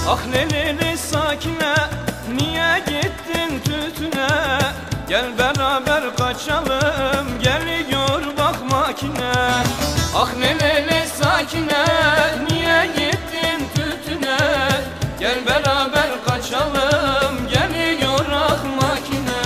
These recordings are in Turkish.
Ah lelili sakine, niye gittin tütüne? Gel beraber kaçalım, geliyor bak makine. Ah lelili sakine, niye gittin tütüne? Gel beraber kaçalım, geliyor ah makine.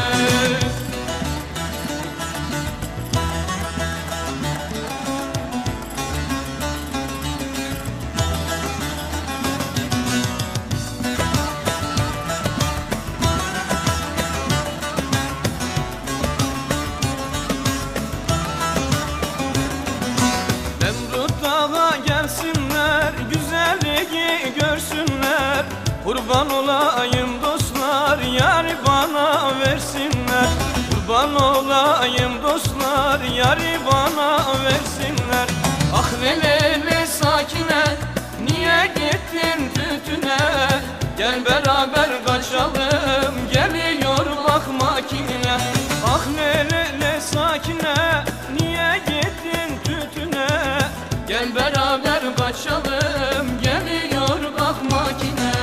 Gelsinler, güzelliği görsünler. Kurban olayım dostlar, yari bana versinler. Kurban olayım dostlar, yari bana versinler. Ah lelele sakine, niye gittin tütüne? Gel beraber kaçalım, geliyor bak makine. Ah lelele sakine, niye gittin tütüne? Gel beraber kaçalım, geliyor bak makine.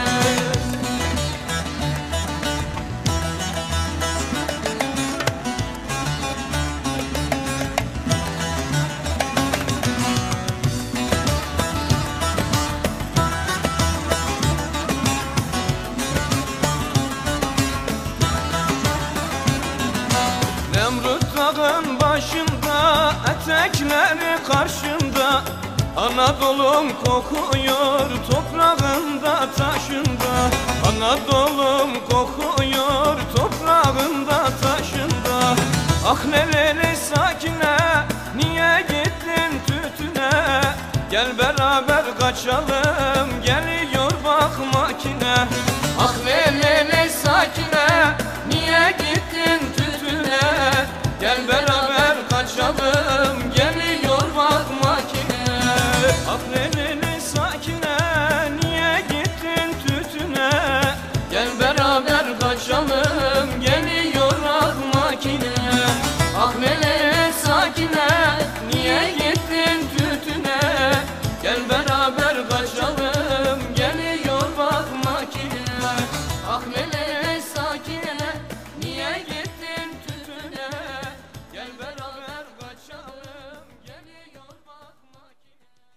Nemrut dağın başında, etekleri karşında. Anadolu'm kokuyor toprağında taşında. Anadolu'm kokuyor toprağında taşında. Ah leleli sakine, niye gittin tütüne? Gel beraber kaçalım, geliyor bak makine. Ah leleli sakine, niye gittin tütüne? Gel beraber kaçalım, geliyor bak makine. Ah leleli sakine, niye gittin tütüne? Gel beraber kaçalım, geliyor ah makine. Ah leleli sakine, niye gittin tütüne? Gel beraber kaçalım, geliyor bak makine. Ah leleli